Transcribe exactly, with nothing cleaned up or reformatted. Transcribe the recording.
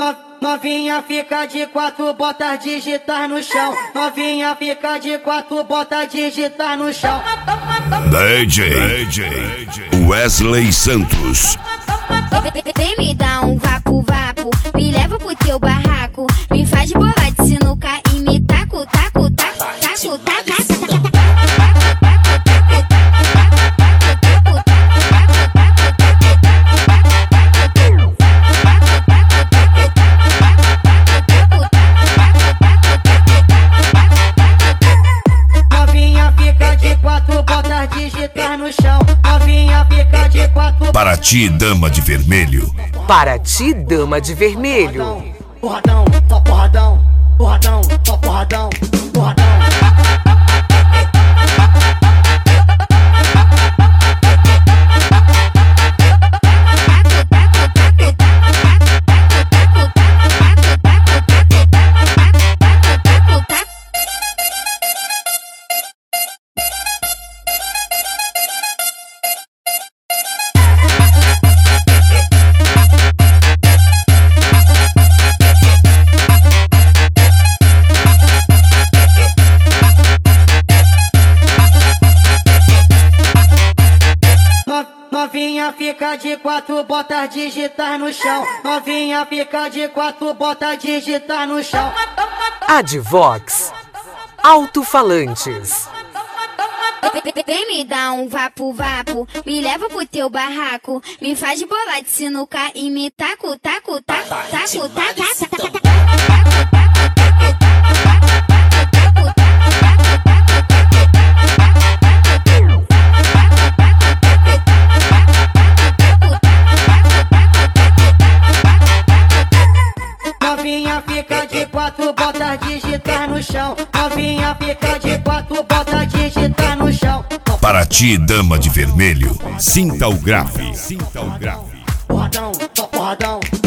Novinha fica de quatro, bota digitar no chão. Novinha fica de quatro, bota digitar no chão. D J, D J Wesley Santos. Vem me dar um vapo, vapo, me leva pro teu barraco, me faz bolar de sinuca e me taco, taco, taco, taco, taco, taco. Digitar no chão, novinha fica de quatro. Para ti, dama de vermelho. Para ti, dama de vermelho. Porradão, só porradão, porradão, só porradão, porradão. Novinha fica de quatro, bota digitar no chão. Novinha fica de quatro, bota digitar no chão. Advox Alto-falantes. Vem me dar um vapo, vapo, me leva pro teu barraco, me faz bolar de sinuca e me taco, taco, taco, taco, taco, taco. Novinha fica de quatro, bota digitar no chão. Novinha fica de quatro, bota digitar no chão. Para ti, dama de vermelho, sinta o grave. Sinta o grave. Porradão, só porradão.